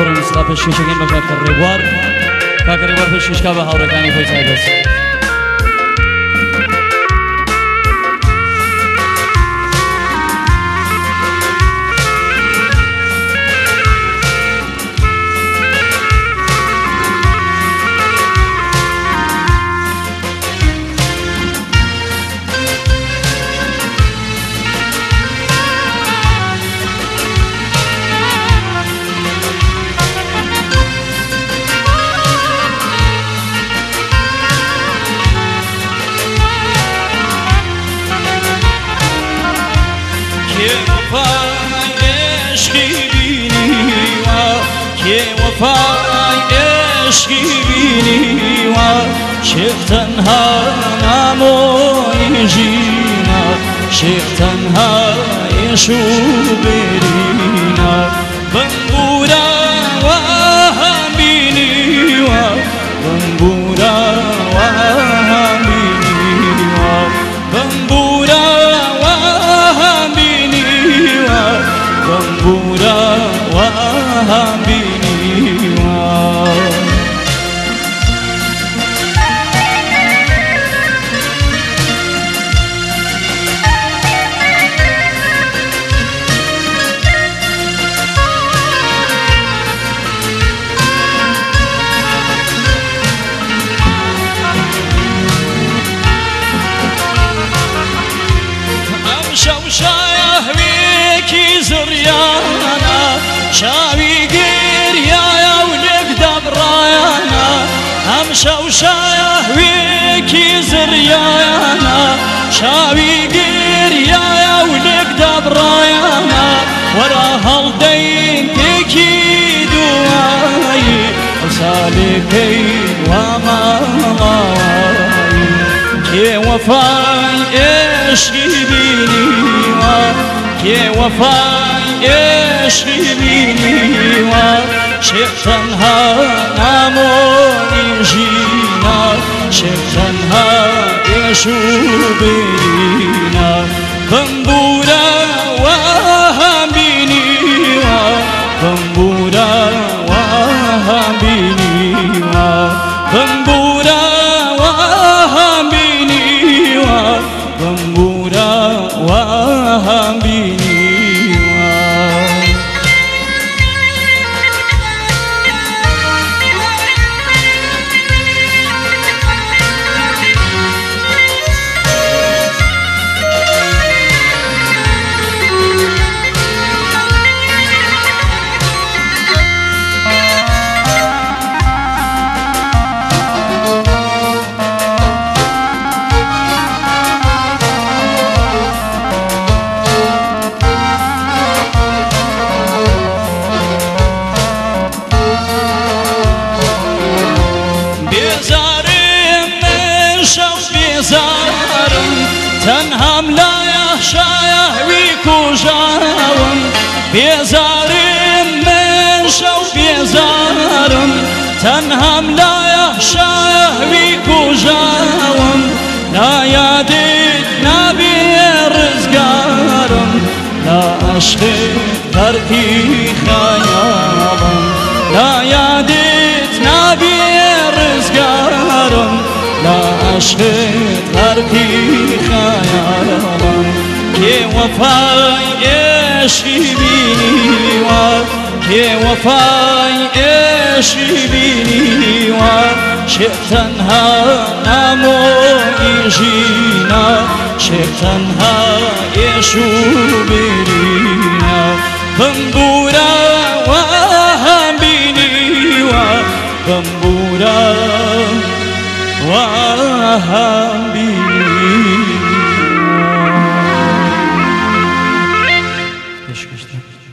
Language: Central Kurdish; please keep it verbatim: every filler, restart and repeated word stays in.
هاورم ستا پێشکەشەکەین بە کاکە ڕێبوار کاکە ڕێبوار پێشکەشکا بە هاوڕێکانی خۆی تایبەت وفای عشقی بینی و شیخ تنها نمایی جینا شیخ تنها یشو برینا بمبورا و هم بینی و بمبورا و هم بینی و بمبورا و هم بینی و بمبورا و هم بینی شاوی گریه و لک دبرایانا هم شوشایه ویکی زریانا شاوی گریه و لک دبرایانا ورا هل دین تکی دوایی سالکی و مالایی که وفای عشقی بینی و که وفای عشقی بینی و شیخ تنها نمایی جینا شیخ تنها یشو بینا بمبورا و هم بینی و بمبورا و هم بینی و بمبورا و هم بینی و بمبورا و هم بینی تنهم لا يخشى ويكوجاون بيزار من شو بيزار تنهم لا يخشى ويكوجاون لا يديد نبي رزقار لا أشخي تركي خيالا لا يديد نبي رزقار لا أشخي تركي خيالا كي وفاي عشقي بيني و كي وفاي عشقي بيني و شيخ تنها نموي جينا شيخ تنها يشو برينا بمبورا وهم بيني و بمبورا وهم بيني